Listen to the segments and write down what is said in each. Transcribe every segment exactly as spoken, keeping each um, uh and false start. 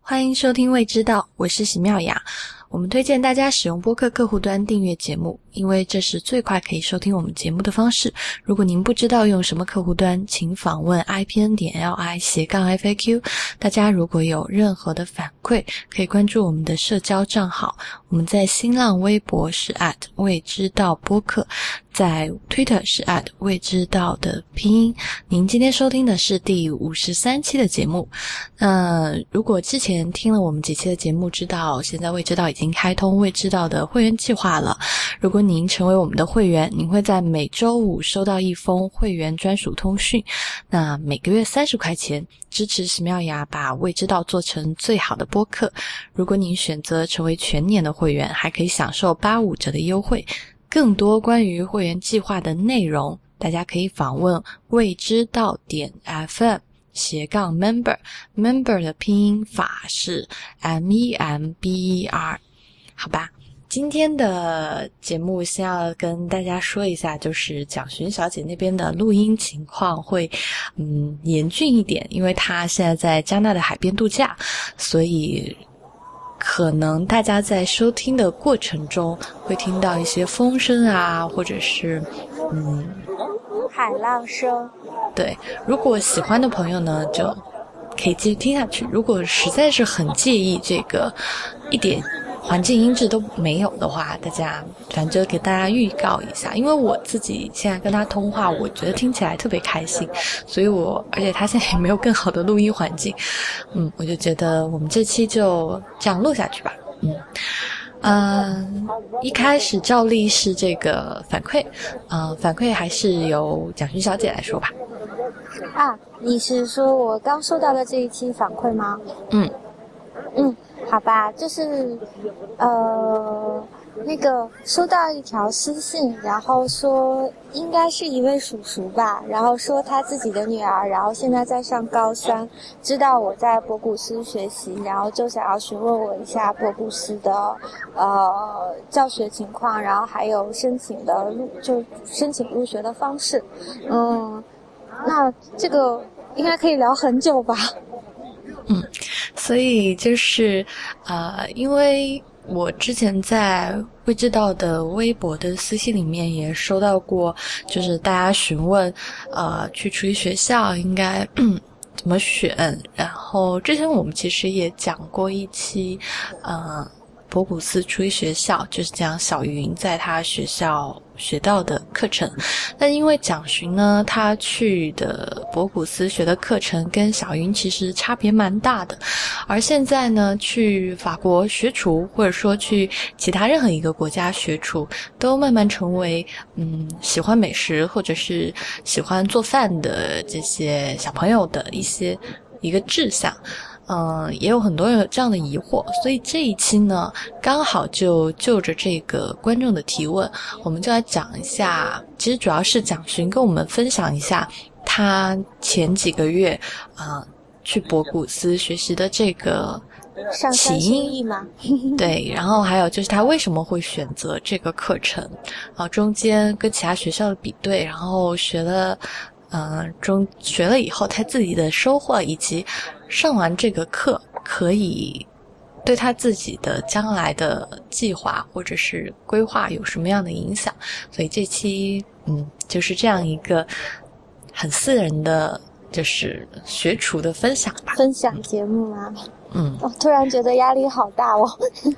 欢迎收听未知道，我是席妙雅。我们推荐大家使用播客客户端订阅节目，因为这是最快可以收听我们节目的方式。如果您不知道用什么客户端，请访问 i p n 点 l i 斜杠 f a q。 大家如果有任何的反馈，可以关注我们的社交账号，我们在新浪微博是 at 未知道播客，在 Twitter 是 at 未知道的拼音。您今天收听的是第五十三期的节目。呃，如果之前听了我们几期的节目，知道现在未知道已经开通未知道的会员计划了。如果您成为我们的会员，您会在每周五收到一封会员专属通讯，那每个月三十块钱，支持史妙雅把未知道做成最好的播客。如果您选择成为全年的会员，还可以享受八五折的优惠。更多关于会员计划的内容，大家可以访问未知道点 f m 斜杠 member， member 的拼音法是 M E M B E R。 好吧，今天的节目先要跟大家说一下，就是蒋勋小姐那边的录音情况会嗯严峻一点，因为她现在在加纳的海边度假，所以可能大家在收听的过程中会听到一些风声啊，或者是嗯海浪声。 对，如果喜欢的朋友呢，就可以继续听下去。如果实在是很介意这个一点环境音质都没有的话，大家反正就给大家预告一下，因为我自己现在跟他通话，我觉得听起来特别开心，所以我而且他现在也没有更好的录音环境，嗯，我就觉得我们这期就这样录下去吧。嗯嗯、呃，一开始照例是这个反馈，呃，反馈还是由蒋勋小姐来说吧。 啊，你是说我刚收到的这一期反馈吗？ 嗯嗯，好吧，就是呃那个收到一条私信，然后说应该是一位叔叔吧，然后说他自己的女儿，然后现在在上高三，知道我在博古斯学习，然后就想要询问我一下博古斯的呃教学情况，然后还有申请的入就申请入学的方式。嗯，那这个应该可以聊很久吧？ 嗯，所以就是呃因为我之前在未知道的微博的私信里面也收到过，就是大家询问呃去处理学校应该怎么选，然后之前我们其实也讲过一期呃博古斯处理学校，就是讲小云在他学校学到的课程。但因为蒋勋呢，他去的博古斯学的课程跟小云其实差别蛮大的，而现在呢去法国学厨，或者说去其他任何一个国家学厨，都慢慢成为嗯喜欢美食或者是喜欢做饭的这些小朋友的一些一个志向。嗯，也有很多人有这样的疑惑，所以这一期呢，刚好就就着这个观众的提问，我们就来讲一下，其实主要是蒋勋跟我们分享一下他前几个月啊、呃、去博古斯学习的这个起因嘛， 对，然后还有就是他为什么会选择这个课程，啊，中间跟其他学校的比对，然后学了。呃，中学了以后他自己的收获，以及上完这个课可以对他自己的将来的计划或者是规划有什么样的影响。所以这期嗯就是这样一个很私人的就是学厨的分享吧。 分享节目吗？ 嗯， 我、哦、突然觉得压力好大哦。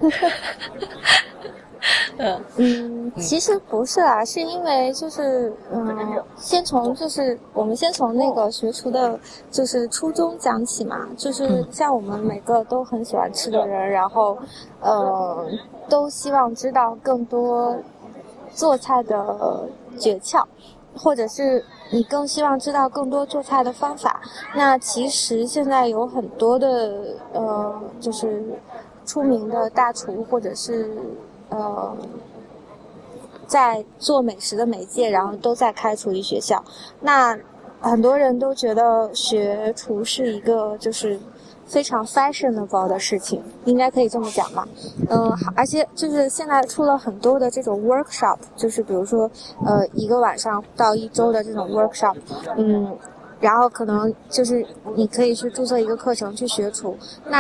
嗯，其实不是啦，是因为就是嗯，先从就是我们先从那个学厨的，就是初衷讲起嘛，就是像我们每个都很喜欢吃的人，然后呃，都希望知道更多做菜的诀窍，或者是你更希望知道更多做菜的方法。那其实现在有很多的呃，就是出名的大厨或者是。呃，在做美食的媒介，然后都在开厨艺学校。那很多人都觉得学厨是一个就是非常 fashionable 的事情，应该可以这么讲吧。嗯、呃，而且就是现在出了很多的这种 workshop， 就是比如说呃一个晚上到一周的这种 workshop， 嗯，然后可能就是你可以去注册一个课程去学厨。那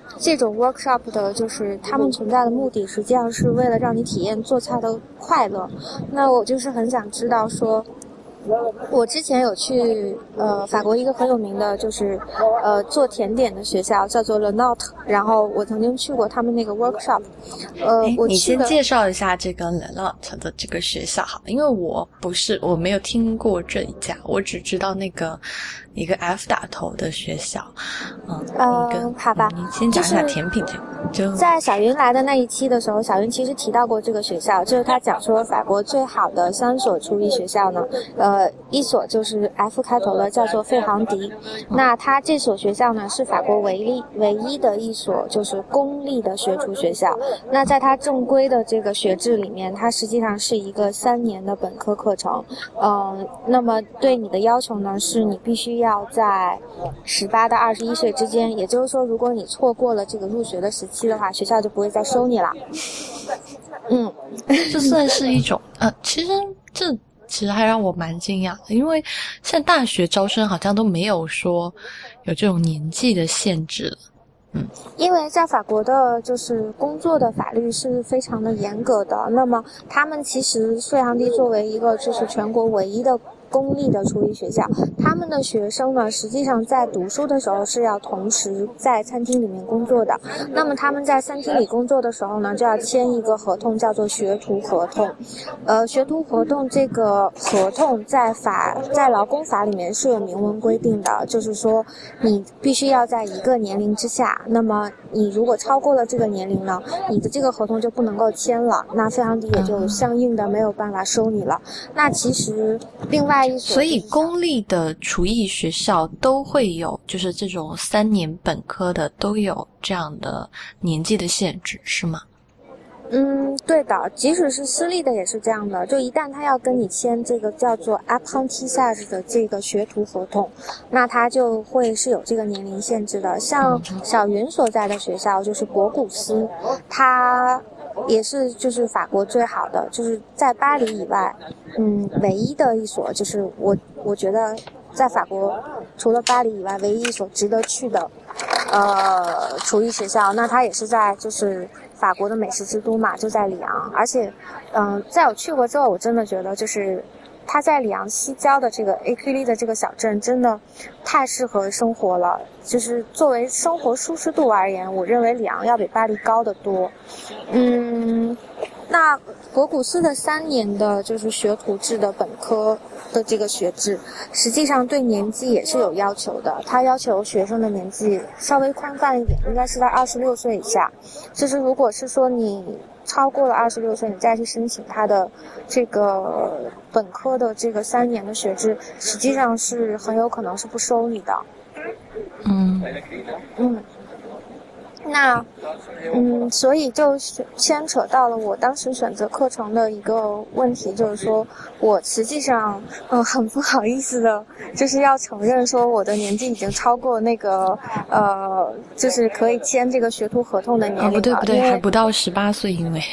这种 workshop 的就是他们存在的目的实际上是为了让你体验做菜的快乐。那我就是很想知道说，我之前有去呃法国一个很有名的就是呃做甜点的学校叫做 Le Not， 然后我曾经去过他们那个 workshop。呃，我你先去的介绍一下这个 Le Not 的这个学校好，因为我不是我没有听过这一家，我只知道那个一个 F 打头的学校。嗯， 呃一个好吧， 嗯、你先讲一下甜品这个。就在小云来的那一期的时候，小云其实提到过这个学校，就是他讲说法国最好的三所厨艺学校呢，呃，一所就是 F 开头的，叫做费杭迪。那他这所学校呢，是法国唯一唯一的一所就是公立的学厨学校。那在它正规的这个学制里面，它实际上是一个三年的本科课程。嗯、呃，那么对你的要求呢，是你必须要在十八到二十一岁之间，也就是说，如果你错过了这个入学的时期的话，学校就不会再收你了。嗯， 这算是一种呃，其实这其实还让我蛮惊讶的，因为现在大学招生好像都没有说有这种年纪的限制了。嗯， 因为在法国的就是工作的法律是非常的严格的，那么他们其实费杭迪作为一个就是全国唯一的公立的厨艺学校，他们的学生呢，实际上在读书的时候是要同时在餐厅里面工作的。那么他们在餐厅里工作的时候呢，就要签一个合同，叫做学徒合同。呃，学徒合同这个合同在法在劳工法里面是有明文规定的，就是说你必须要在一个年龄之下，那么你如果超过了这个年龄呢，你的这个合同就不能够签了，那费杭迪也就相应的没有办法收你了。那其实另外所以公立的厨艺学校都会有，就是这种三年本科的都有这样的年纪的限制，是吗？ 嗯，对的，即使是私立的也是这样的，就一旦他要跟你签这个叫做 apprentissage 的这个学徒合同，那他就会是有这个年龄限制的。像小云所在的学校就是博古斯，他也是就是法国最好的，就是在巴黎以外，嗯，唯一的一所，就是我我觉得在法国除了巴黎以外唯一一所值得去的呃厨艺学校。那它也是在就是法国的美食之都嘛，就在里昂。而且嗯、呃，在我去过之后，我真的觉得就是它在里昂西郊的这个 A Q L 的这个小镇真的太适合生活了，就是作为生活舒适度而言，我认为里昂要比巴黎高得多。嗯，那博古斯的三年的就是学徒制的本科的这个学制，实际上对年纪也是有要求的，他要求学生的年纪稍微宽泛一点，应该是在二十六岁以下。就是如果是说你超过了二十六岁，你再去申请他的这个本科的这个三年的学制，实际上是很有可能是不收你的。 嗯嗯，那嗯，所以就牵扯到了我当时选择课程的一个问题，就是说我实际上嗯很不好意思的，就是要承认说我的年纪已经超过那个呃，就是可以签这个学徒合同的年龄了。 哦，不对不对，还不到十八岁，因为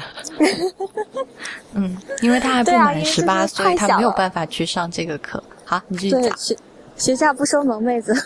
嗯，因为他还不满十八岁，他没有办法去上这个课。好，你继续讲。 对，学学校不收萌妹子。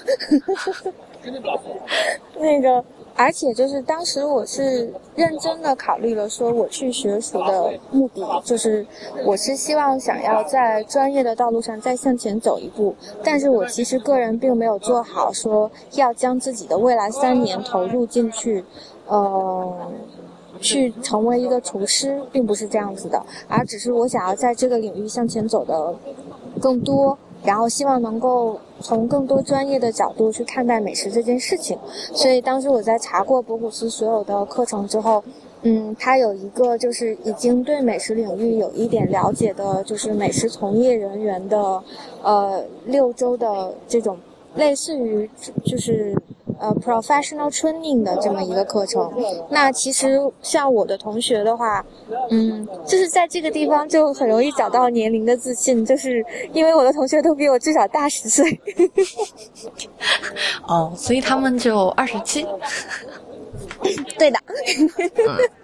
那个。而且就是当时我是认真的考虑了说我去学厨的目的，就是我是希望想要在专业的道路上再向前走一步，但是我其实个人并没有做好说要将自己的未来三年投入进去，呃去成为一个厨师，并不是这样子的，而只是我想要在这个领域向前走的更多，然后希望能够从更多专业的角度去看待美食这件事情。所以当时我在查过博古斯所有的课程之后，嗯，他有一个就是已经对美食领域有一点了解的，就是美食从业人员的呃六周的这种类似于就是呃 professional training 的这么一个课程。那其实像我的同学的话，嗯，就是在这个地方就很容易找到年龄的自信，就是因为我的同学都比我至少大十岁。 哦，所以他们就二十七。 对的。 嗯，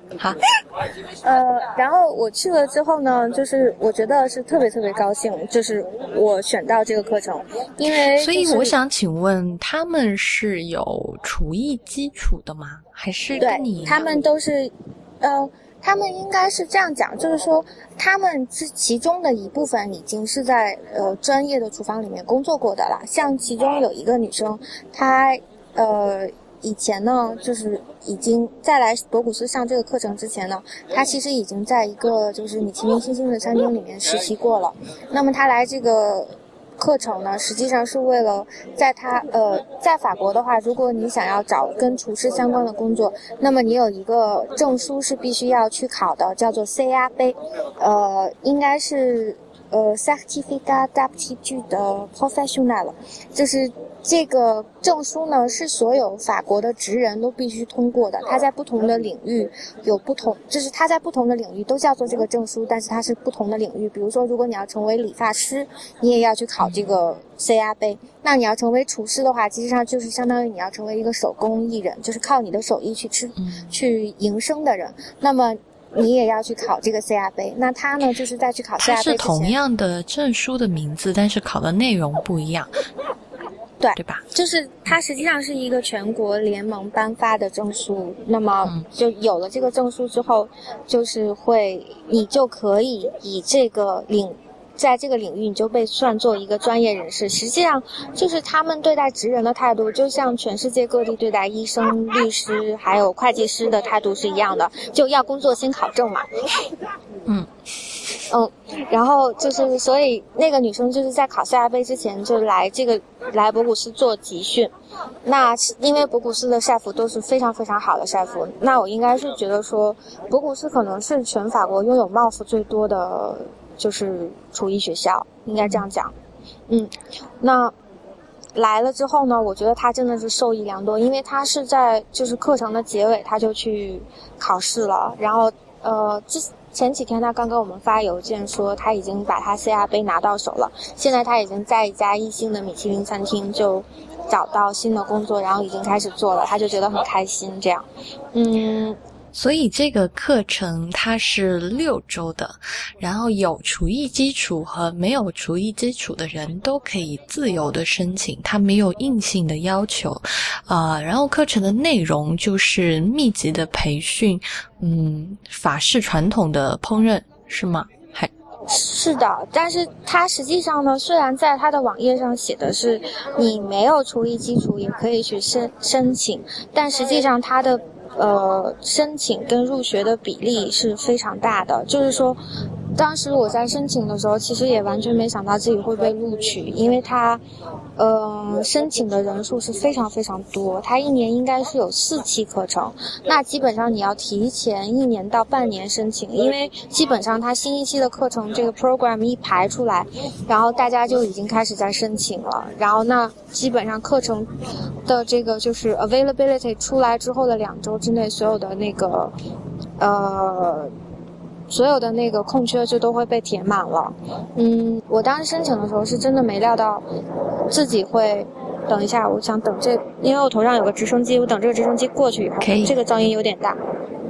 好， 呃，然后我去了之后呢，就是我觉得是特别特别高兴，就是我选到这个课程，因为、就是、 所以我想请问，他们是有厨艺基础的吗？还是跟你一样？ 对，他们都是，呃。他们应该是这样讲，就是说他们是其中的一部分已经是在呃专业的厨房里面工作过的了。像其中有一个女生，她呃以前呢就是已经在来博古斯上这个课程之前呢，她其实已经在一个就是米其林星星的餐厅里面实习过了。那么她来这个课程呢，实际上是为了在他呃，在法国的话，如果你想要找跟厨师相关的工作，那么你有一个证书是必须要去考的，叫做 C A B， 呃，应该是呃 Certificat d'aptitude professionnelle， 就是这个证书呢是所有法国的职人都必须通过的，它在不同的领域有不同，就是它在不同的领域都叫做这个证书，但是它是不同的领域。比如说，如果你要成为理发师，你也要去考这个 C A B。那你要成为厨师的话，其实上就是相当于你要成为一个手工艺人，就是靠你的手艺去吃、嗯、去营生的人。那么你也要去考这个 C A B。那他呢，就是在去考 C A B 之前， 它是同样的证书的名字，但是考的内容不一样。 对， 对吧？ 就是它实际上是一个全国联盟颁发的证书，那么就有了这个证书之后，就是会你就可以以这个领在这个领域你就被算作一个专业人士。实际上就是他们对待职人的态度就像全世界各地对待医生、律师还有会计师的态度是一样的，就要工作先考证嘛。 嗯嗯，然后就是所以那个女生就是在考 C A B 之前就来这个来博古斯做集训。那因为博古斯的chef都是非常非常好的chef，那我应该是觉得说博古斯可能是全法国拥有帽子最多的就是厨艺学校，应该这样讲。嗯，那来了之后呢，我觉得他真的是受益良多，因为他是在就是课程的结尾他就去考试了，然后呃之前几天他刚跟我们发邮件说他已经把他 C A B 拿到手了，现在他已经在一家一星的米其林餐厅就找到新的工作，然后已经开始做了，他就觉得很开心这样。嗯， 所以这个课程它是六周的，然后有厨艺基础和没有厨艺基础的人都可以自由的申请，它没有硬性的要求。呃，然后课程的内容就是密集的培训，嗯，法式传统的烹饪，是吗？还是的，但是它实际上呢，虽然在它的网页上写的是你没有厨艺基础也可以去申申请，但实际上它的呃申请跟入学的比例是非常大的。就是说当时我在申请的时候其实也完全没想到自己会被录取，因为它呃申请的人数是非常非常多，它一年应该是有四期课程，那基本上你要提前一年到半年申请，因为基本上它新一期的课程这个 program 一排出来，然后大家就已经开始在申请了，然后那基本上课程的这个就是 availability 出来之后的两周之内，所有的那个呃所有的那个空缺就都会被填满了。嗯，我当时申请的时候是真的没料到自己会，等一下我想等这，因为我头上有个直升机，我等这个直升机过去以后，这个噪音有点大。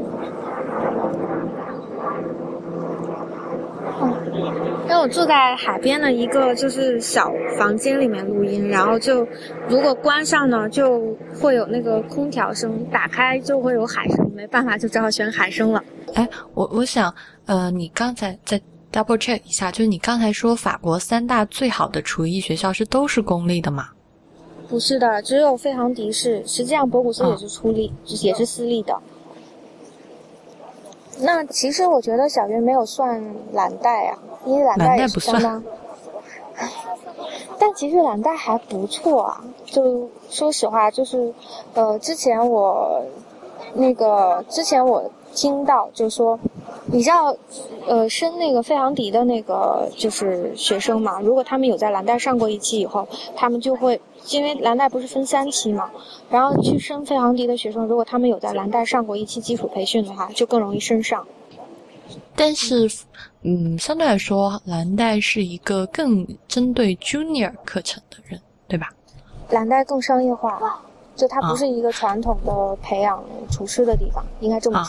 嗯，因为我住在海边的一个就是小房间里面录音，然后就如果关上呢就会有那个空调声，打开就会有海声，没办法就只好选海声了。 哎，我我想，呃，你刚才再 double check 一下，就是你刚才说法国三大最好的厨艺学校是都是公立的吗？ 不是的，只有费昂迪是，实际上博古斯也是出立，嗯、也是私立的。那其实我觉得小月没有算蓝带啊，因为蓝带也是相当。但其实蓝带还不错啊，就说实话，就是呃，之前我那个之前我听到就说，你知道，呃，升那个费昂迪的那个就是学生嘛，如果他们有在蓝带上过一期以后，他们就会。因为蓝带不是分三期嘛，然后去升费昂迪的学生，如果他们有在蓝带上过一期基础培训的话，就更容易升上。 但是，嗯，相对来说，蓝带是一个更针对 junior 课程的人，对吧？ 蓝带更商业化，就它不是一个传统的培养厨师的地方，啊、应该这么说。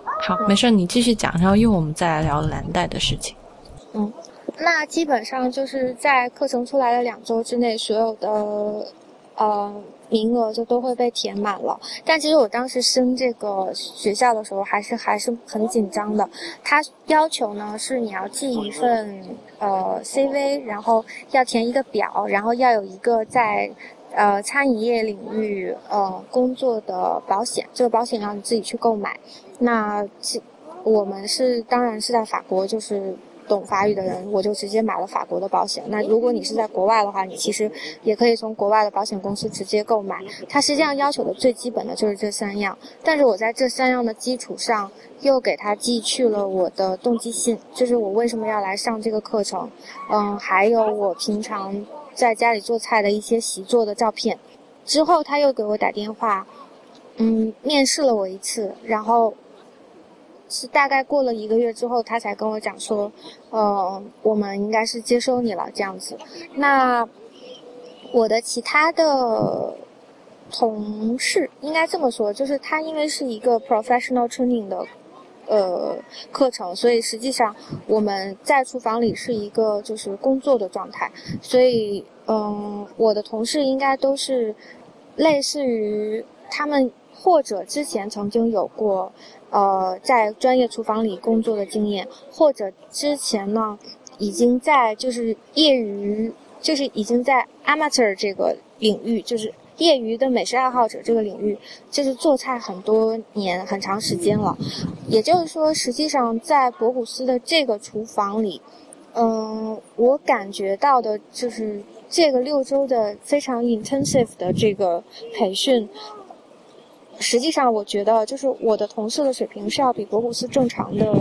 好，没事，你继续讲，然后一会儿我们再来聊蓝带的事情。 嗯，那基本上就是在课程出来的两周之内，所有的呃名额就都会被填满了。但其实我当时升这个学校的时候，还是还是很紧张的。他要求呢是你要寄一份呃 C V， 然后要填一个表，然后要有一个在呃餐饮业领域呃工作的保险，这个保险要你自己去购买。那我们是当然是在法国，就是懂法语的人，我就直接买了法国的保险。那如果你是在国外的话，你其实也可以从国外的保险公司直接购买。它实际上要求的最基本的就是这三样，但是我在这三样的基础上又给他寄去了我的动机信，就是我为什么要来上这个课程，嗯，还有我平常在家里做菜的一些习作的照片。之后他又给我打电话，嗯，面试了我一次，然后是大概过了一个月之后，他才跟我讲说，呃，我们应该是接收你了这样子。那我的其他的同事应该这么说，就是他因为是一个 professional training 的呃课程，所以实际上我们在厨房里是一个就是工作的状态，所以嗯、呃，我的同事应该都是类似于他们或者之前曾经有过呃在专业厨房里工作的经验，或者之前呢已经在就是业余就是已经在 amateur 这个领域，就是业余的美食爱好者这个领域，就是做菜很多年很长时间了。也就是说实际上在博古斯的这个厨房里，嗯，我感觉到的就是这个六周的非常 intensive 的这个培训，实际上我觉得就是我的同事的水平是要比博古斯正常的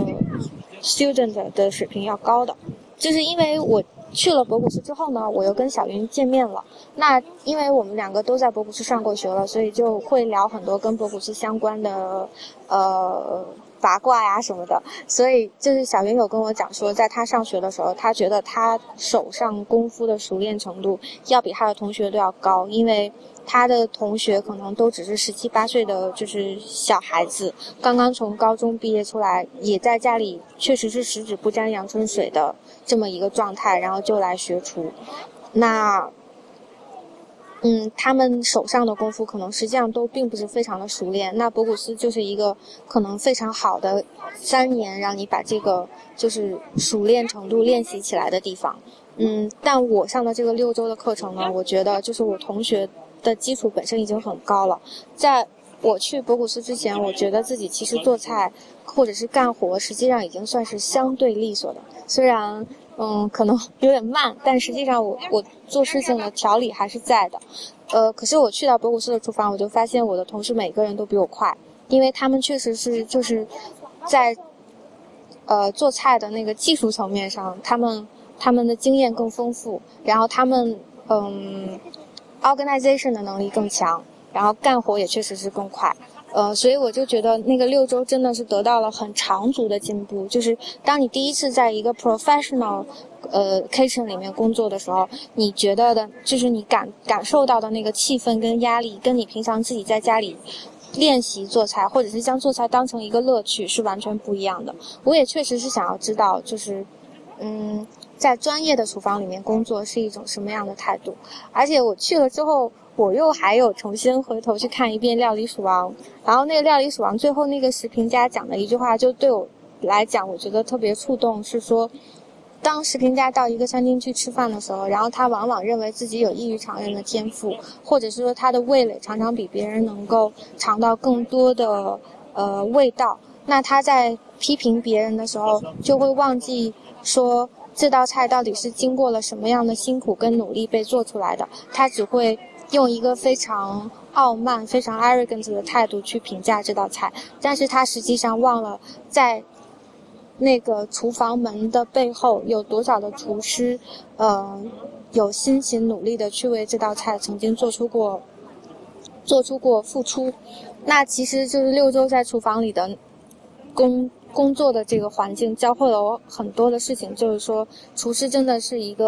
student 的水平要高的。就是因为我去了博古斯之后呢，我又跟小云见面了。那因为我们两个都在博古斯上过学了，所以就会聊很多跟博古斯相关的呃八卦呀什么的。所以就是小云有跟我讲说，在他上学的时候，他觉得他手上功夫的熟练程度要比他的同学都要高，因为他的同学可能都只是十七八岁的就是小孩子，刚刚从高中毕业出来，也在家里确实是十指不沾阳春水的这么一个状态，然后就来学厨。那嗯，他们手上的功夫可能实际上都并不是非常的熟练。那博古斯就是一个可能非常好的三年让你把这个就是熟练程度练习起来的地方。嗯，但我上的这个六周的课程呢，我觉得就是我同学的基础本身已经很高了。在我去博古斯之前，我觉得自己其实做菜或者是干活实际上已经算是相对利索的，虽然嗯可能有点慢，但实际上我我做事情的条理还是在的。呃可是我去到博古斯的厨房，我就发现我的同事每个人都比我快，因为他们确实是就是在呃做菜的那个技术层面上，他们他们的经验更丰富，然后他们嗯 organization 的能力更强，然后干活也确实是更快。呃，所以我就觉得那个六周真的是得到了很长足的进步。就是当你第一次在一个 professional 呃 kitchen 里面工作的时候，你觉得的就是你感感受到的那个气氛跟压力，跟你平常自己在家里练习做菜，或者是将做菜当成一个乐趣是完全不一样的。我也确实是想要知道，就是嗯在专业的厨房里面工作是一种什么样的态度。而且我去了之后，我又还有重新回头去看一遍料理鼠王，然后那个料理鼠王最后那个食评家讲的一句话，就对我来讲我觉得特别触动，是说当食评家到一个餐厅去吃饭的时候，然后他往往认为自己有异于常人的天赋，或者是说他的味蕾常常比别人能够尝到更多的呃味道，那他在批评别人的时候就会忘记说这道菜到底是经过了什么样的辛苦跟努力被做出来的，他只会用一个非常傲慢非常 arrogant 的态度去评价这道菜，但是他实际上忘了在那个厨房门的背后有多少的厨师呃，有辛勤努力的去为这道菜曾经做出过做出过付出。那其实就是六周在厨房里的工工作的这个环境教会了我很多的事情，就是说厨师真的是一个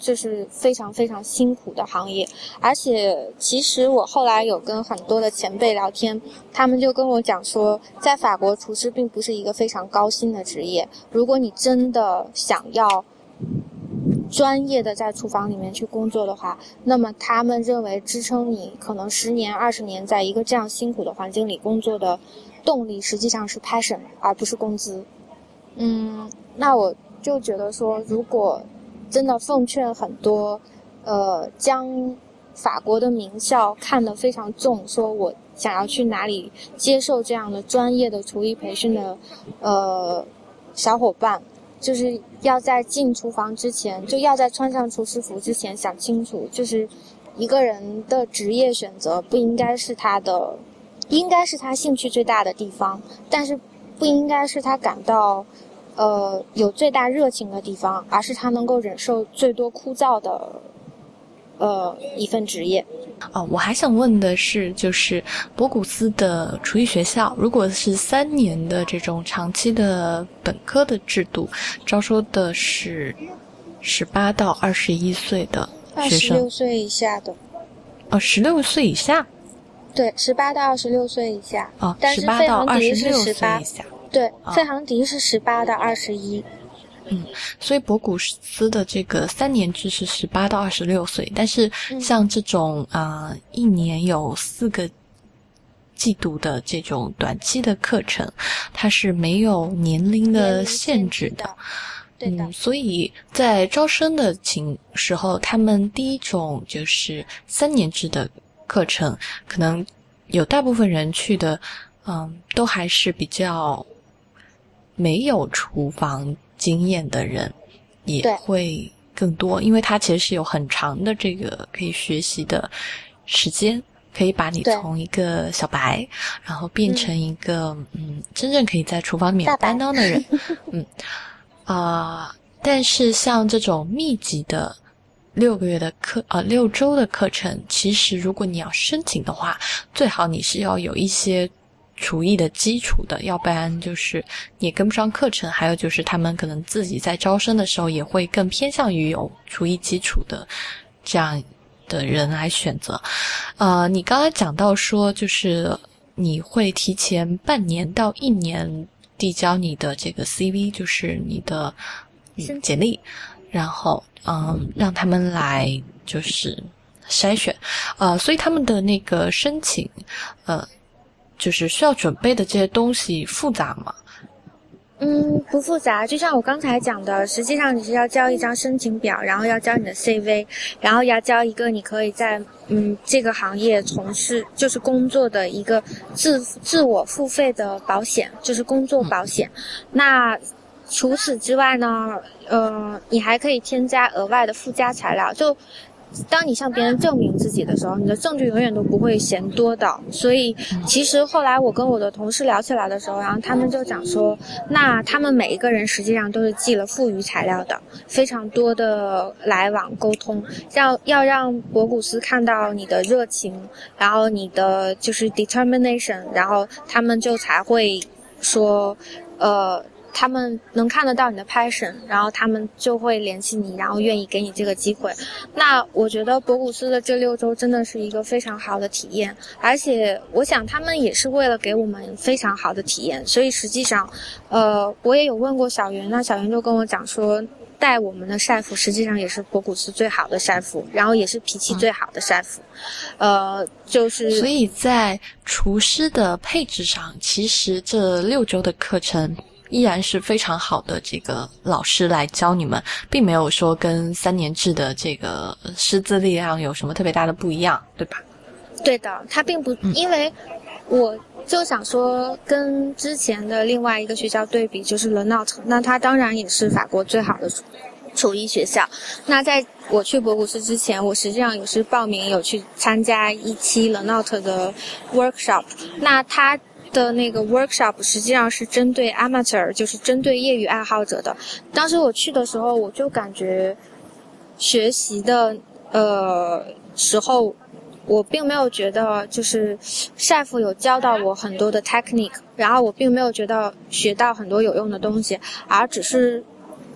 就是非常非常辛苦的行业。而且其实我后来有跟很多的前辈聊天，他们就跟我讲说，在法国厨师并不是一个非常高薪的职业，如果你真的想要专业的在厨房里面去工作的话，那么他们认为支撑你可能十年二十年在一个这样辛苦的环境里工作的动力实际上是 passion 而不是工资。嗯，那我就觉得说，如果真的奉劝很多呃将法国的名校看得非常重，说我想要去哪里接受这样的专业的厨艺培训的呃小伙伴，就是要在进厨房之前，就要在穿上厨师服之前想清楚，就是一个人的职业选择不应该是他的，应该是他兴趣最大的地方，但是不应该是他感到呃有最大热情的地方，而是他能够忍受最多枯燥的呃一份职业。 哦，我还想问的是，就是博古斯的厨艺学校，如果是三年的这种长期的本科的制度，招收的是十八到二十一岁的学生， 二十六岁以下的。 哦，十六岁以下。 对，十八到二十六岁以下。 哦， 但是费航迪是十八以下。 对，哦、费航迪是十八到二十一。 嗯，所以博古斯的这个三年制是十八到二十六岁，但是像这种啊、呃、一年有四个季度的这种短期的课程，它是没有年龄的限制的。 对的。 嗯，所以在招生的情时候，他们第一种就是三年制的课程，可能有大部分人去的，嗯，都还是比较没有厨房经验的人也会更多，因为它其实是有很长的这个可以学习的时间，可以把你从一个小白然后变成一个 嗯, 嗯真正可以在厨房里面担当的人。嗯啊、呃，但是像这种密集的六个月的课呃六周的课程，其实如果你要申请的话，最好你是要有一些厨艺的基础的，要不然就是你也跟不上课程。还有就是他们可能自己在招生的时候也会更偏向于有厨艺基础的这样的人来选择。呃，你刚才讲到说，就是你会提前半年到一年递交你的这个 C V， 就是你的、嗯、简历，然后嗯让他们来就是筛选。呃，所以他们的那个申请呃就是需要准备的这些东西复杂吗？ 嗯，不复杂。就像我刚才讲的，实际上你是要交一张申请表，然后要交你的 C V， 然后要交一个你可以在嗯这个行业从事就是工作的一个自自我付费的保险，就是工作保险。嗯、那除此之外呢，呃，你还可以添加额外的附加材料，就当你向别人证明自己的时候，你的证据永远都不会嫌多的。所以其实后来我跟我的同事聊起来的时候，然后他们就讲说，那他们每一个人实际上都是寄了富余材料的，非常多的来往沟通，要要让博古斯看到你的热情，然后你的就是 determination， 然后他们就才会说呃他们能看得到你的 passion， 然后他们就会联系你，然后愿意给你这个机会。那我觉得博古斯的这六周真的是一个非常好的体验，而且我想他们也是为了给我们非常好的体验，所以实际上呃，我也有问过小袁，那小袁就跟我讲说，带我们的晒服实际上也是博古斯最好的晒服，然后也是脾气最好的晒服。呃，就是所以在厨师的配置上，其实这六周的课程依然是非常好的这个老师来教你们，并没有说跟三年制的这个师资力量有什么特别大的不一样，对吧？ 对的，它并不、嗯、因为我就想说跟之前的另外一个学校对比，就是 Le Nôtre， 那它当然也是法国最好的厨艺学校。那在我去博古斯之前，我实际上有是报名有去参加一期 Le Nôtre 的 workshop， 那它的那个 workshop 实际上是针对 amateur， 就是针对业余爱好者的。当时我去的时候，我就感觉学习的呃时候，我并没有觉得就是chef有教到我很多的 technique， 然后我并没有觉得学到很多有用的东西，而只是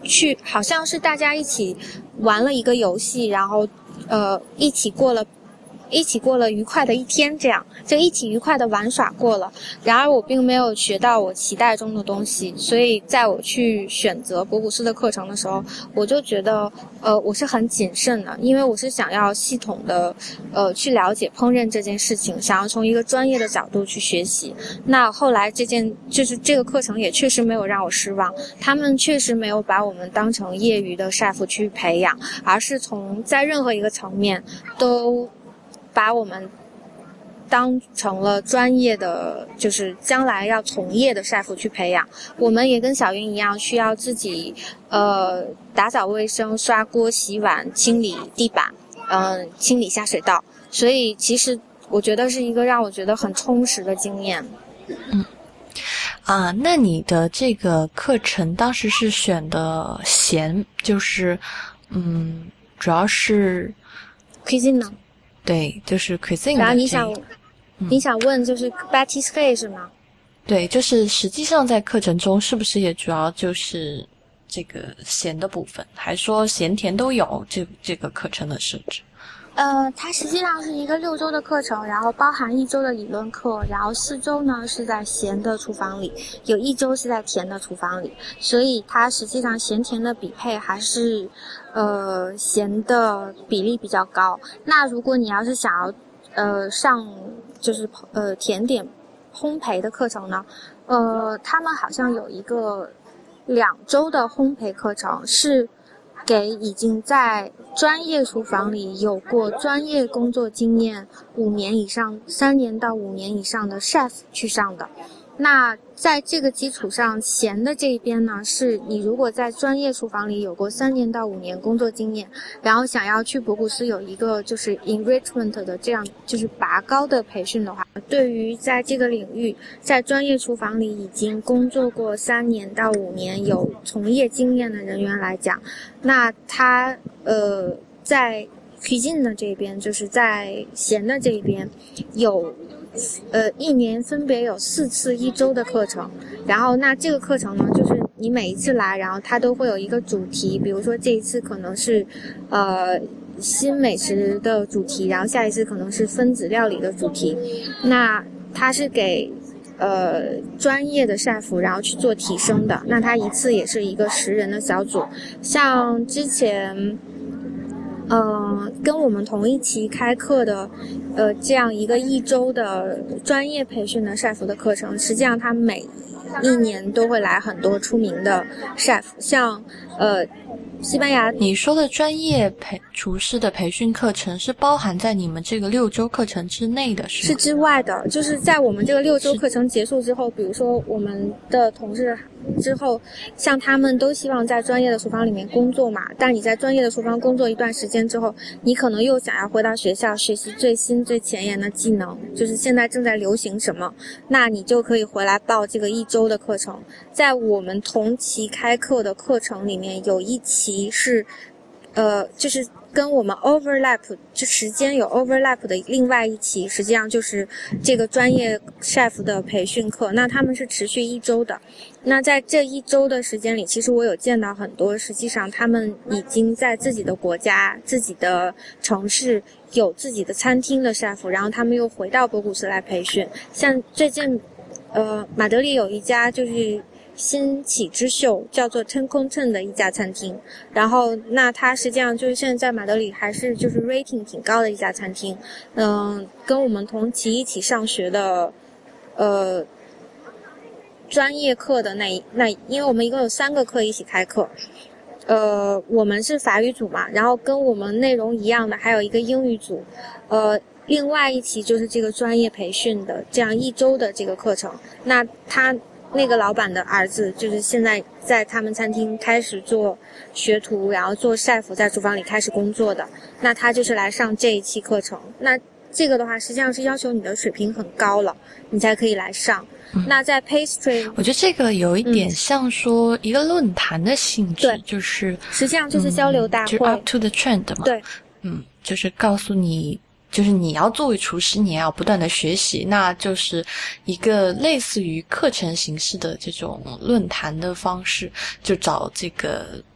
去好像是大家一起玩了一个游戏，然后呃一起过了一起过了愉快的一天，这样就一起愉快的玩耍过了。然而我并没有学到我期待中的东西，所以在我去选择博古斯的课程的时候，我就觉得呃我是很谨慎的，因为我是想要系统的呃去了解烹饪这件事情，想要从一个专业的角度去学习。那后来这件就是这个课程也确实没有让我失望，他们确实没有把我们当成业余的 chef 去培养，而是从在任何一个层面都把我们当成了专业的，就是将来要从业的 chef 去培养。我们也跟小云一样，需要自己呃打扫卫生、刷锅、洗碗、清理地板，嗯、呃，清理下水道。所以其实我觉得是一个让我觉得很充实的经验。 嗯，啊，那你的这个课程当时是选的咸，就是嗯，主要是 cuisine 呢？ 对，就是 cuisine 的。 然后你想、 嗯、 你想问就是 pâtisserie 是吗？ 对，就是实际上在课程中是不是也主要就是这个咸的部分，还说咸甜都有这这个课程的设置？ 呃，它实际上是一个六周的课程，然后包含一周的理论课，然后四周呢是在咸的厨房里，有一周是在甜的厨房里，所以它实际上咸甜的比配还是呃咸的比例比较高。那如果你要是想要呃上就是呃甜点烘焙的课程呢，呃他们好像有一个两周的烘焙课程，是给已经在专业厨房里有过专业工作经验五年以上，三年到五年以上的 chef 去上的。那在这个基础上，咸的这一边呢，是你如果在专业厨房里有过三年到五年工作经验，然后想要去博古斯有一个就是 enrichment 的这样就是拔高的培训的话，对于在这个领域在专业厨房里已经工作过三年到五年有从业经验的人员来讲，那他呃在 cuisine 的这边，就是在咸的这一边有呃，一年分别有四次一周的课程，然后那这个课程呢，就是你每一次来，然后它都会有一个主题，比如说这一次可能是呃新美食的主题，然后下一次可能是分子料理的主题，那它是给呃专业的 chef 然后去做提升的，那它一次也是一个十人的小组，像之前呃，跟我们同一期开课的，呃，这样一个一周的专业培训的 chef 的课程，实际上他每一年都会来很多出名的 chef， 像呃西班牙。 你说的专业培厨师的培训课程是包含在你们这个六周课程之内的，是吗？ 是之外的，就是在我们这个六周课程结束之后，比如说我们的同事之后，像他们都希望在专业的厨房里面工作嘛，但你在专业的厨房工作一段时间之后，你可能又想要回到学校学习最新最前沿的技能，就是现在正在流行什么，那你就可以回来报这个一周的课程。在我们同期开课的课程里面，有一期是呃就是跟我们 overlap 就时间有 overlap 的另外一期，实际上就是这个专业 chef 的培训课，那他们是持续一周的。那在这一周的时间里，其实我有见到很多实际上他们已经在自己的国家自己的城市有自己的餐厅的 chef， 然后他们又回到博古斯来培训。像最近呃马德里有一家就是新起之秀叫做 Ten Content 的一家餐厅，然后那它实际上就是现在在马德里还是就是 rating 挺高的一家餐厅，嗯、呃，跟我们同期一起上学的呃专业课的那那因为我们一共有三个课一起开课，呃我们是法语组嘛，然后跟我们内容一样的还有一个英语组，呃另外一期就是这个专业培训的这样一周的这个课程，那他那个老板的儿子就是现在在他们餐厅开始做学徒，然后做 chef 在厨房里开始工作的，那他就是来上这一期课程。那这个的话实际上是要求你的水平很高了你才可以来上、嗯、那在 pastry 我觉得这个有一点像说一个论坛的性质、嗯、就是实际上就是交流大会、 嗯、就是 up to the trend 嘛， 对， 嗯，就是告诉你就是你要作为厨师，你也要不断的学习，那就是一个类似于课程形式的这种论坛的方式，就找这个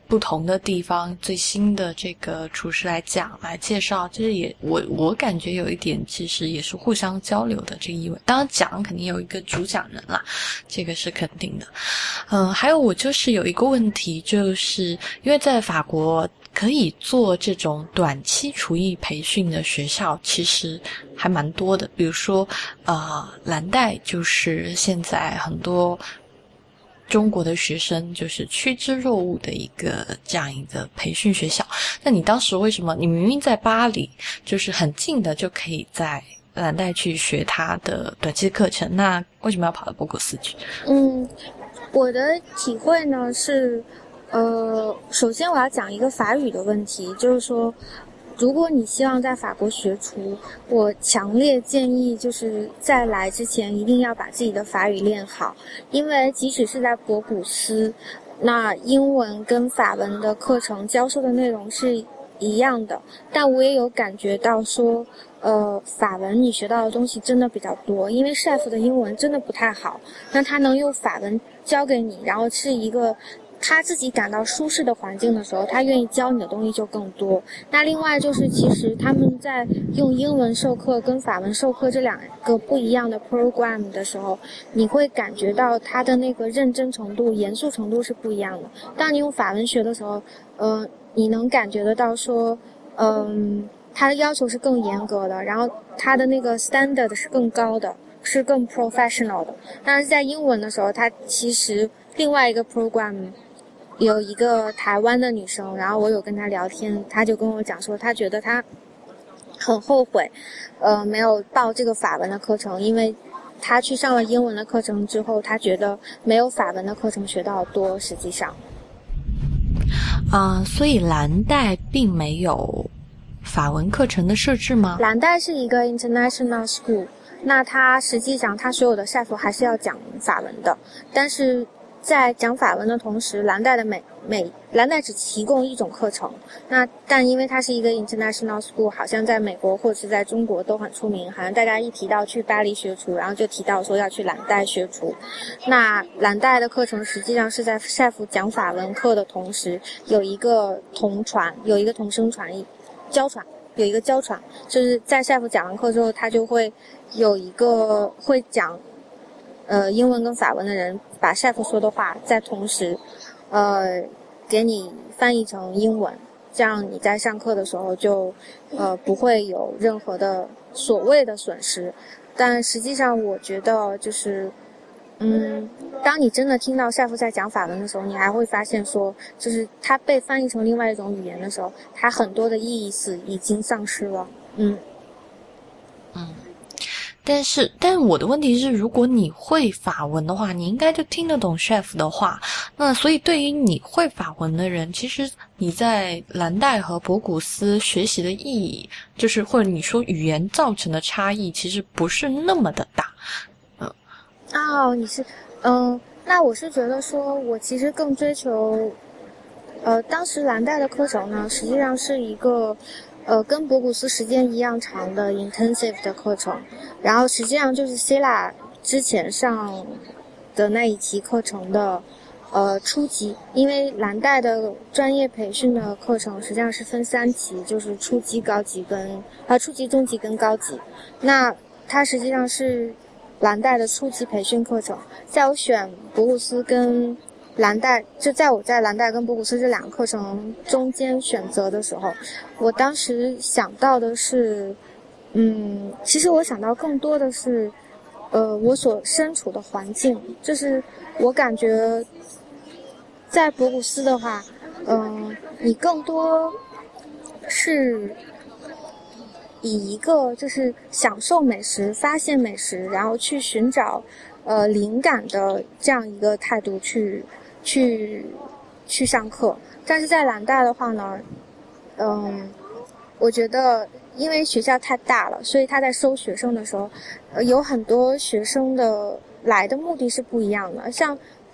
不同的地方最新的这个厨师来讲来介绍，这也我我感觉有一点其实也是互相交流的这个意味。当然讲肯定有一个主讲人啦，这个是肯定的。嗯，还有我就是有一个问题，就是因为在法国可以做这种短期厨艺培训的学校其实还蛮多的，比如说呃蓝带就是现在很多中国的学生就是趋之若鹜的一个这样一个培训学校。那你当时为什么你明明在巴黎就是很近的就可以在蓝带去学他的短期课程，那为什么要跑到博古斯去？ 嗯，我的体会呢是呃首先我要讲一个法语的问题，就是说如果你希望在法国学厨，我强烈建议就是在来之前一定要把自己的法语练好，因为即使是在博古斯，那英文跟法文的课程教授的内容是一样的，但我也有感觉到说呃，法文你学到的东西真的比较多，因为 chef 的英文真的不太好，那他能用法文教给你，然后是一个他自己感到舒适的环境的时候，他愿意教你的东西就更多。那另外就是其实他们在用英文授课跟法文授课这两个不一样的 program 的时候，你会感觉到他的那个认真程度严肃程度是不一样的。当你用法文学的时候呃，你能感觉得到说嗯，他的要求是更严格的，然后他的那个 standard 是更高的，是更 professional 的。但是在英文的时候，他其实另外一个 program有一个台湾的女生，然后我有跟她聊天，她就跟我讲说她觉得她很后悔呃，没有报这个法文的课程，因为她去上了英文的课程之后，她觉得没有法文的课程学到多。实际上啊、呃，所以蓝带并没有法文课程的设置吗？ 蓝带是一个 international school， 那它实际上它所有的 chef 还是要讲法文的，但是在讲法文的同时，蓝带的每每蓝带只提供一种课程，那但因为它是一个 international school， 好像在美国或者是在中国都很出名，好像大家一提到去巴黎学厨，然后就提到说要去蓝带学厨。那蓝带的课程实际上是在 chef 讲法文课的同时，有一个同传，有一个同声传译交传，有一个交传，就是在 chef 讲完课之后，他就会有一个会讲呃英文跟法文的人把 chef 说的话在同时呃给你翻译成英文，这样你在上课的时候就呃不会有任何的所谓的损失。但实际上我觉得就是嗯，当你真的听到 chef 在讲法文的时候，你还会发现说就是它被翻译成另外一种语言的时候，它很多的意思已经丧失了。嗯嗯，但是但我的问题是，如果你会法文的话，你应该就听得懂 chef 的话，那所以对于你会法文的人，其实你在蓝带和博古斯学习的意义，就是或者你说语言造成的差异其实不是那么的大。嗯， 哦，你是嗯、呃，那我是觉得说我其实更追求呃当时蓝带的课程呢，实际上是一个呃，跟博古斯时间一样长的 intensive 的课程，然后实际上就是 Sila 之前上的那一期课程的呃初级，因为蓝带的专业培训的课程实际上是分三期，就是初级、高级跟呃初级、中级跟高级。那它实际上是蓝带的初级培训课程，在我选博古斯跟蓝带，就在我在蓝带跟博古斯这两个课程中间选择的时候，我当时想到的是嗯，其实我想到更多的是呃我所身处的环境，就是我感觉在博古斯的话嗯、呃，你更多是以一个就是享受美食、发现美食，然后去寻找呃灵感的这样一个态度去去去上课。但是在蓝带的话呢嗯，我觉得因为学校太大了，所以他在收学生的时候呃，有很多学生的来的目的是不一样的。像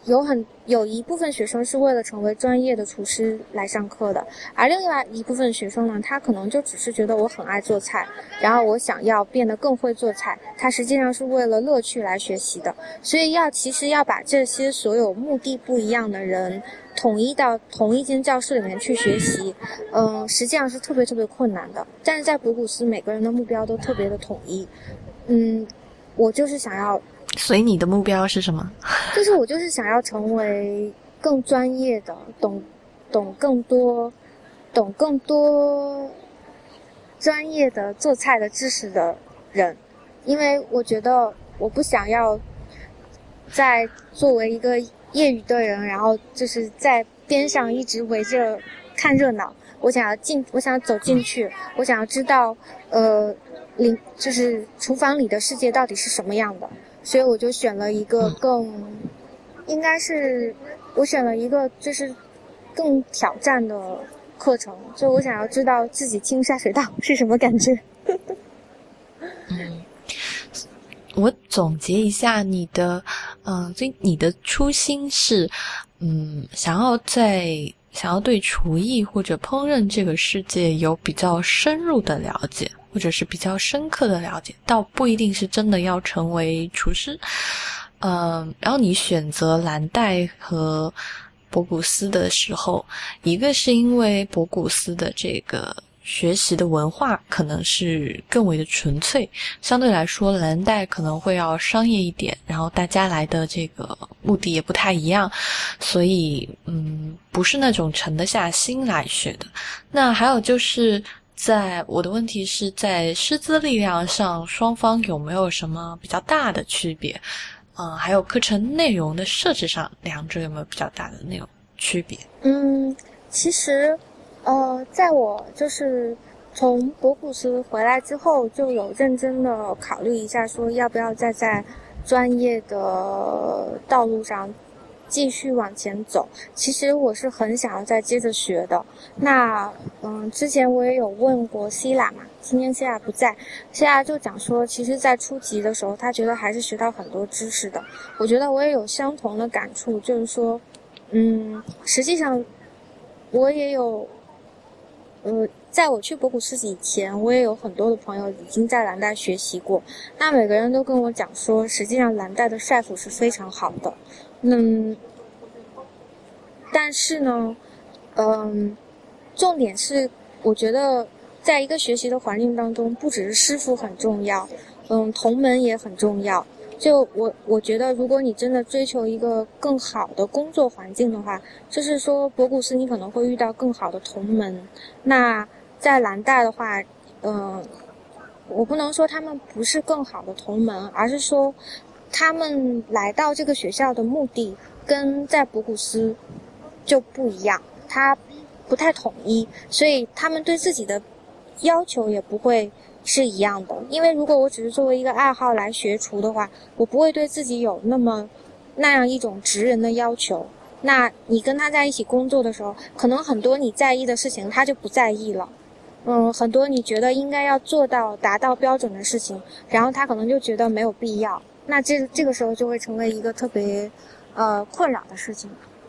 有很有一部分学生是为了成为专业的厨师来上课的，而另外一部分学生呢，他可能就只是觉得我很爱做菜，然后我想要变得更会做菜，他实际上是为了乐趣来学习的。所以要其实要把这些所有目的不一样的人统一到同一间教室里面去学习，嗯、呃，实际上是特别特别困难的。但是在博古斯，每个人的目标都特别的统一，嗯，我就是想要。 所以你的目标是什么？ 就是我就是想要成为更专业的，懂懂更多，懂更多专业的做菜的知识的人，因为我觉得我不想要在作为一个业余的人，然后就是在边上一直围着看热闹。我想要进，我想要走进去，我想要知道，呃，里就是厨房里的世界到底是什么样的。所以我就选了一个更，应该是我选了一个就是更挑战的课程，就我想要知道自己清下水道是什么感觉。 嗯，我总结一下你的，嗯、呃，所以你的初心是，嗯，想要在想要对厨艺或者烹饪这个世界有比较深入的了解。或者是比较深刻的了解，倒不一定是真的要成为厨师。嗯，然后你选择蓝带和博古斯的时候，一个是因为博古斯的这个学习的文化可能是更为的纯粹，相对来说蓝带可能会要商业一点，然后大家来的这个目的也不太一样，所以嗯，不是那种沉得下心来学的。那还有就是在我的问题是在师资力量上，双方有没有什么比较大的区别？嗯、呃，还有课程内容的设置上，两者有没有比较大的内容区别？ 嗯，其实，呃，在我就是从博古斯回来之后，就有认真的考虑一下，说要不要再在专业的道路上继续往前走。其实我是很想要再接着学的。那嗯，之前我也有问过希拉嘛，今天希拉不在，希拉就讲说，其实在初级的时候，他觉得还是学到很多知识的。我觉得我也有相同的感触，就是说，嗯，实际上我也有，呃，在我去博古斯以前，我也有很多的朋友已经在蓝带学习过。那每个人都跟我讲说，实际上蓝带的帅府是非常好的。嗯，但是呢，嗯，重点是，我觉得在一个学习的环境当中，不只是师傅很重要，嗯，同门也很重要。就我我觉得，如果你真的追求一个更好的工作环境的话，就是说博古斯你可能会遇到更好的同门。那在蓝带的话，嗯，我不能说他们不是更好的同门，而是说他们来到这个学校的目的跟在博古斯就不一样，他不太统一，所以他们对自己的要求也不会是一样的。因为如果我只是作为一个爱好来学厨的话，我不会对自己有那么那样一种职人的要求。那你跟他在一起工作的时候，可能很多你在意的事情他就不在意了，嗯，很多你觉得应该要做到达到标准的事情，然后他可能就觉得没有必要。那这这个时候就会成为一个特别呃困扰的事情。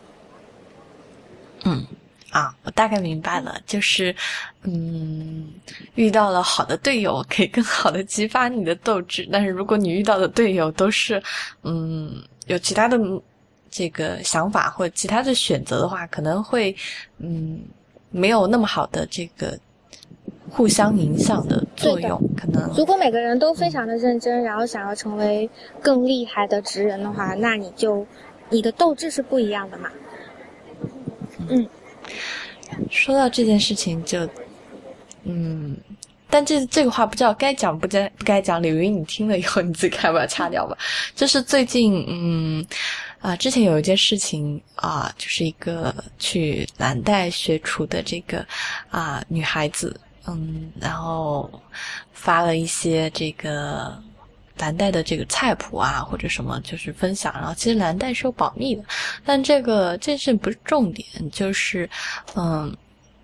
嗯啊，我大概明白了，就是嗯，遇到了好的队友可以更好的激发你的斗志，但是如果你遇到的队友都是嗯有其他的这个想法或者其他的选择的话，可能会嗯没有那么好的这个互相影响的作用。可能如果每个人都非常的认真，然后想要成为更厉害的职人的话，那你就你的斗志是不一样的嘛。嗯， 说到这件事情就嗯但这这个话不知道该讲不该不该讲，柳云你听了以后你自己看把它掐掉吧。就是最近嗯啊、呃，之前有一件事情啊、呃，就是一个去蓝带学厨的这个啊、呃、女孩子，嗯，然后发了一些这个蓝带的这个菜谱啊或者什么就是分享，然后其实蓝带是有保密的，但这个这事不是重点，就是嗯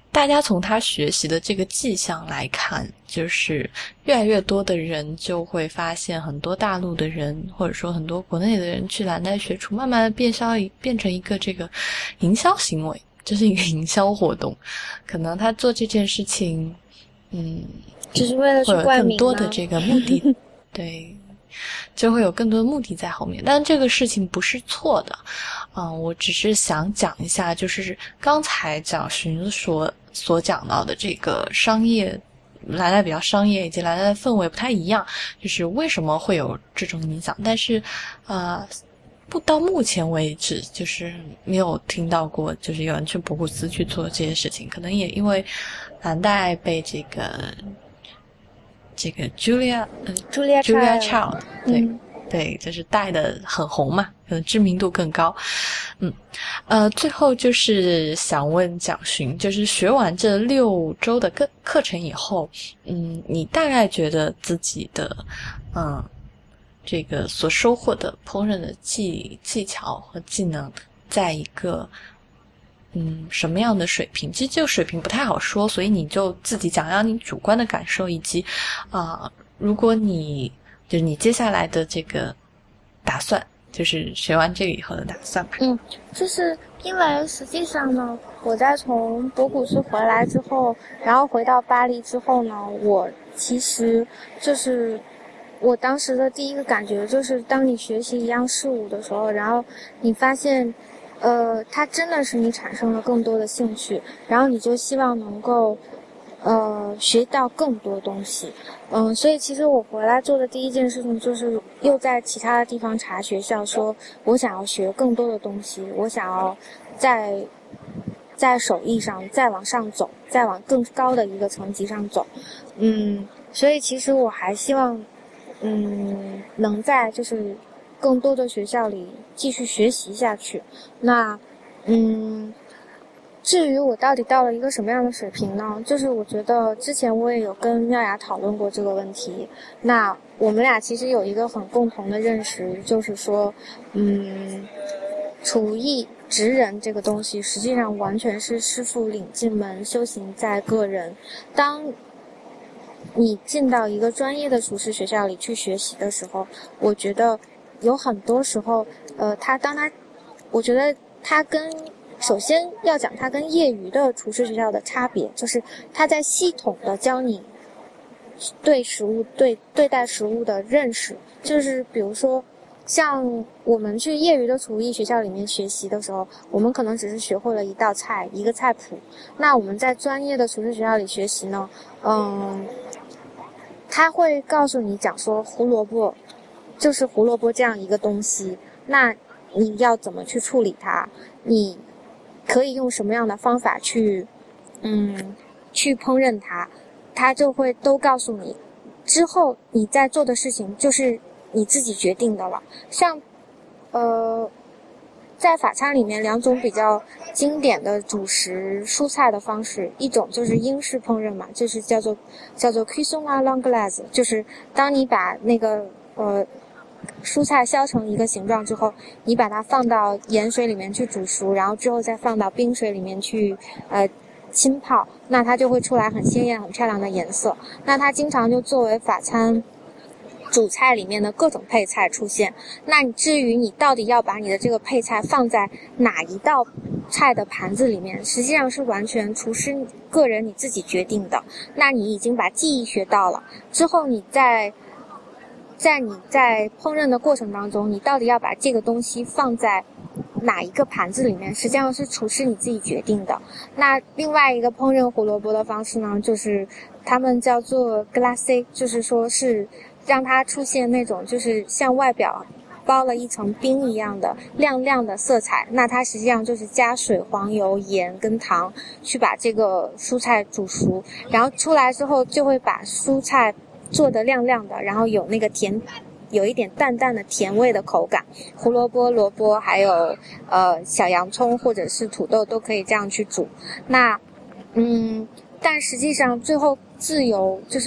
大家从他学习的这个迹象来看，就是越来越多的人就会发现，很多大陆的人或者说很多国内的人去蓝带学厨，慢慢的变销变成一个这个营销行为，就是一个营销活动。可能他做这件事情，嗯， 只是为了去冠名， 更多的这个目的，对。就会有更多的目的在后面，但这个事情不是错的，嗯、呃，我只是想讲一下，就是刚才蒋勋所所讲到的这个商业，蓝带比较商业，以及蓝带的氛围不太一样，就是为什么会有这种影响，但是，呃，不到目前为止，就是没有听到过，就是有人去博古斯去做这些事情，可能也因为蓝带被这个。这个 Julia 呃 Julia Julia Child 对、 嗯、 对，就是带的很红嘛，可能知名度更高。嗯，呃，最后就是想问蒋勋，就是学完这六周的课课程以后，嗯，你大概觉得自己的嗯这个所收获的烹饪的技技巧和技能，在一个嗯，什么样的水平？其实这个水平不太好说，所以你就自己讲讲你主观的感受，以及啊、呃，如果你就是你接下来的这个打算，就是学完这个以后的打算吧。 嗯，就是因为实际上呢，我在从博古斯回来之后，然后回到巴黎之后呢，我其实就是我当时的第一个感觉就是，当你学习一样事物的时候，然后你发现。呃，它真的是你产生了更多的兴趣，然后你就希望能够，呃，学到更多东西。嗯、呃，所以其实我回来做的第一件事情就是又在其他的地方查学校，说我想要学更多的东西，我想要在在手艺上再往上走，再往更高的一个层级上走。嗯，所以其实我还希望，嗯，能在就是更多的学校里继续学习下去。那嗯至于我到底到了一个什么样的水平呢，就是我觉得之前我也有跟妙雅讨论过这个问题。那我们俩其实有一个很共同的认识，就是说嗯厨艺职人这个东西实际上完全是师傅领进门，修行在个人。当你进到一个专业的厨师学校里去学习的时候，我觉得有很多时候呃他当他我觉得他跟首先要讲他跟业余的厨师学校的差别，就是他在系统的教你对食物对对待食物的认识。就是比如说像我们去业余的厨艺学校里面学习的时候，我们可能只是学会了一道菜一个菜谱。那我们在专业的厨师学校里学习呢，嗯他会告诉你讲说胡萝卜就是胡萝卜这样一个东西，那你要怎么去处理它，你可以用什么样的方法去嗯去烹饪它，他就会都告诉你。之后你在做的事情就是你自己决定的了。像呃在法餐里面两种比较经典的主食蔬菜的方式，一种就是英式烹饪嘛，就是叫做叫做 cuisson à l'anglaise， 就是当你把那个呃蔬菜削成一个形状之后，你把它放到盐水里面去煮熟，然后之后再放到冰水里面去呃浸泡，那它就会出来很鲜艳很漂亮的颜色。那它经常就作为法餐主菜里面的各种配菜出现。那你至于你到底要把你的这个配菜放在哪一道菜的盘子里面，实际上是完全厨师个人你自己决定的。那你已经把技艺学到了之后，你在在你在烹饪的过程当中，你到底要把这个东西放在哪一个盘子里面，实际上是厨师你自己决定的。那另外一个烹饪胡萝卜的方式呢，就是他们叫做 glacé， 就是说是让它出现那种就是像外表包了一层冰一样的亮亮的色彩。那它实际上就是加水、黄油、盐跟糖去把这个蔬菜煮熟，然后出来之后就会把蔬菜做得亮亮的，然后有那个甜有一点淡淡的甜味的口感。胡萝卜、萝卜还有呃小洋葱或者是土豆都可以这样去煮。那嗯但实际上最后自由就是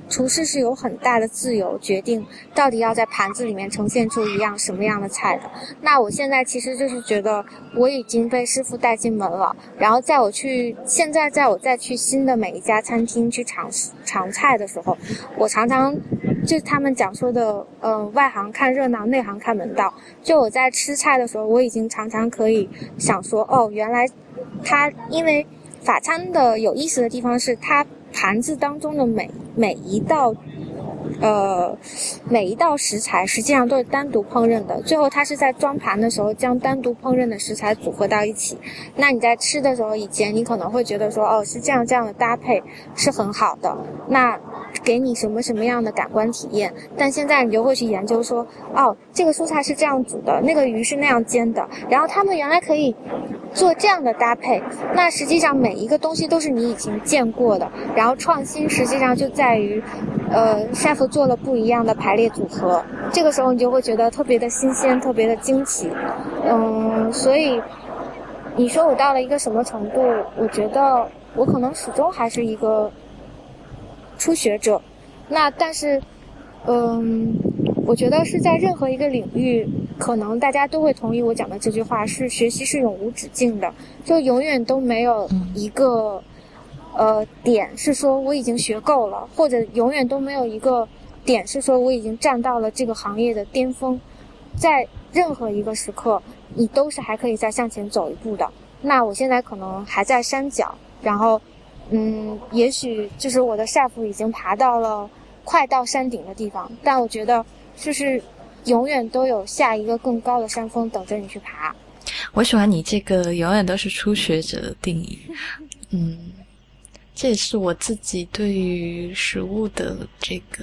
厨师是有很大的自由决定到底要在盘子里面呈现出一样什么样的菜的。那我现在其实就是觉得我已经被师傅带进门了，然后在我去现在在我再去新的每一家餐厅去尝尝菜的时候，我常常就他们讲说的呃外行看热闹，内行看门道。就我在吃菜的时候，我已经常常可以想说，哦，原来它因为法餐的有意思的地方是它盘子当中的每每一道呃每一道食材实际上都是单独烹饪的，最后它是在装盘的时候将单独烹饪的食材组合到一起。那你在吃的时候，以前你可能会觉得说，哦，是这样这样的搭配是很好的，那给你什么什么样的感官体验，但现在你就会去研究说，哦，这个蔬菜是这样煮的，那个鱼是那样煎的，然后他们原来可以做这样的搭配。那实际上每一个东西都是你已经见过的，然后创新实际上就在于呃 chef 做了不一样的排列组合，这个时候你就会觉得特别的新鲜，特别的惊奇。嗯，所以你说我到了一个什么程度，我觉得我可能始终还是一个初学者。那但是嗯我觉得是在任何一个领域，可能大家都会同意我讲的这句话，是学习是永无止境的，就永远都没有一个呃点是说我已经学够了，或者永远都没有一个点是说我已经站到了这个行业的巅峰。在任何一个时刻你都是还可以再向前走一步的。那我现在可能还在山脚，然后嗯，也许就是我的 chef 已经爬到了快到山顶的地方，但我觉得就是永远都有下一个更高的山峰等着你去爬。 我喜欢你这个永远都是初学者的定义。嗯，这也是我自己对于食物的这个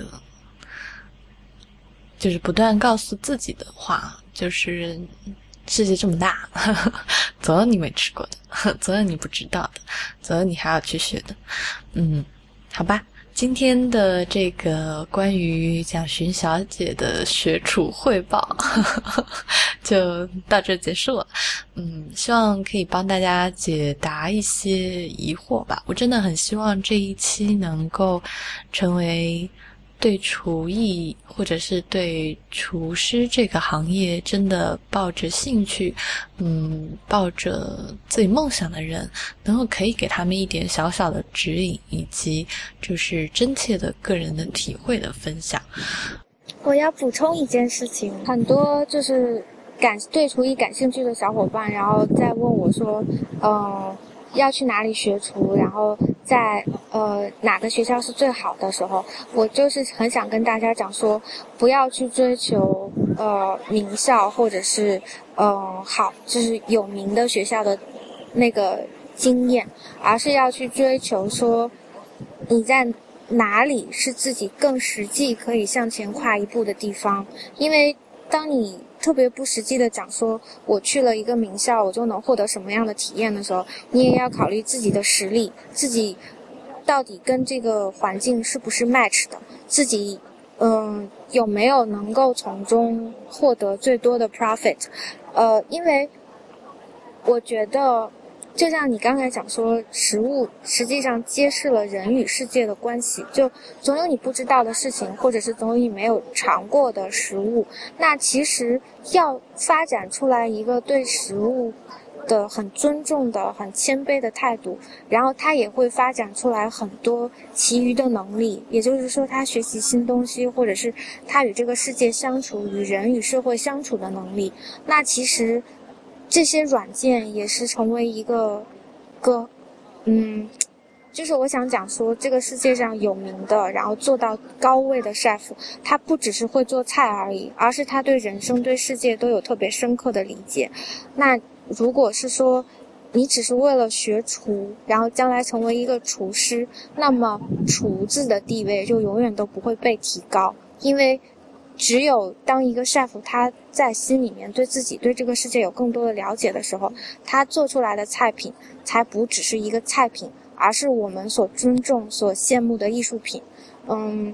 就是不断告诉自己的话，就是世界这么大，呵呵，总有你没吃过的，总有你不知道的，总有你还要去学的。嗯，好吧，今天的这个关于蒋勋小姐的学厨汇报呵呵就到这结束了。嗯，希望可以帮大家解答一些疑惑吧。我真的很希望这一期能够成为对厨艺或者是对厨师这个行业真的抱着兴趣嗯，抱着自己梦想的人，能够可以给他们一点小小的指引，以及就是真切的个人的体会的分享。 我要补充一件事情，很多就是感对厨艺感兴趣的小伙伴，然后再问我说呃要去哪里学厨，然后在呃哪个学校是最好的时候，我就是很想跟大家讲说，不要去追求呃名校或者是呃好就是有名的学校的那个经验，而是要去追求说你在哪里是自己更实际可以向前跨一步的地方。因为当你特别不实际的讲说我去了一个名校我就能获得什么样的体验的时候，你也要考虑自己的实力，自己到底跟这个环境是不是 match 的，自己嗯有没有能够从中获得最多的 profit。 呃，因为我觉得就像你刚才讲说，食物实际上揭示了人与世界的关系，就总有你不知道的事情，或者是总有你没有尝过的食物。那其实要发展出来一个对食物的很尊重的很谦卑的态度，然后他也会发展出来很多其余的能力，也就是说他学习新东西，或者是他与这个世界相处，与人与社会相处的能力。那其实这些软件也是成为一个个嗯就是我想讲说，这个世界上有名的然后做到高位的 chef， 他不只是会做菜而已，而是他对人生对世界都有特别深刻的理解。那如果是说你只是为了学厨，然后将来成为一个厨师，那么厨字的地位就永远都不会被提高。因为只有当一个 chef 他在心里面对自己对这个世界有更多的了解的时候，他做出来的菜品才不只是一个菜品，而是我们所尊重所羡慕的艺术品。嗯，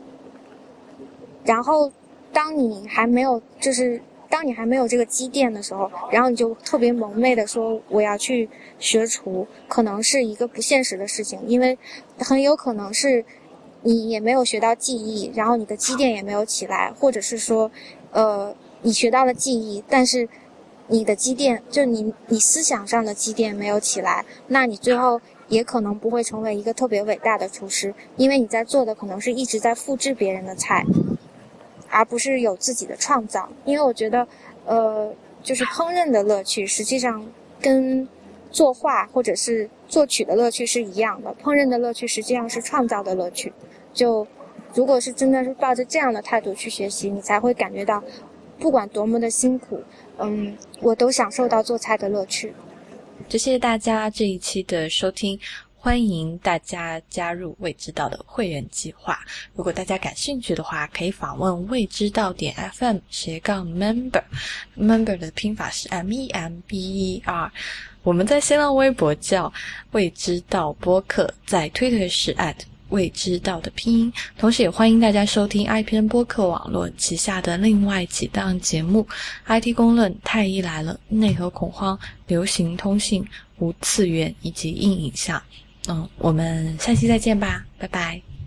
然后当你还没有就是当你还没有这个积淀的时候，然后你就特别蒙昧的说我要去学厨，可能是一个不现实的事情。因为很有可能是你也没有学到技艺，然后你的积淀也没有起来，或者是说呃你学到了技艺，但是你的积淀就你你思想上的积淀没有起来，那你最后也可能不会成为一个特别伟大的厨师，因为你在做的可能是一直在复制别人的菜，而不是有自己的创造。因为我觉得呃就是烹饪的乐趣实际上跟作画或者是作曲的乐趣是一样的，烹饪的乐趣实际上是创造的乐趣。就如果是真的是抱着这样的态度去学习，你才会感觉到不管多么的辛苦，嗯，我都享受到做菜的乐趣。 谢谢大家这一期的收听，欢迎大家加入未知道的会员计划。如果大家感兴趣的话，可以访问未知道点 F M 斜杠 member， member 的拼法是 M E M B E R。我们在新浪微博叫未知道播客，在 Twitter 是 at 未知道的拼音，同时也欢迎大家收听 I P N 播客网络旗下的另外几档节目 I T 公论、太医来了、内核恐慌、流行通信、无次元以及硬影像。嗯，我们下期再见吧，拜拜。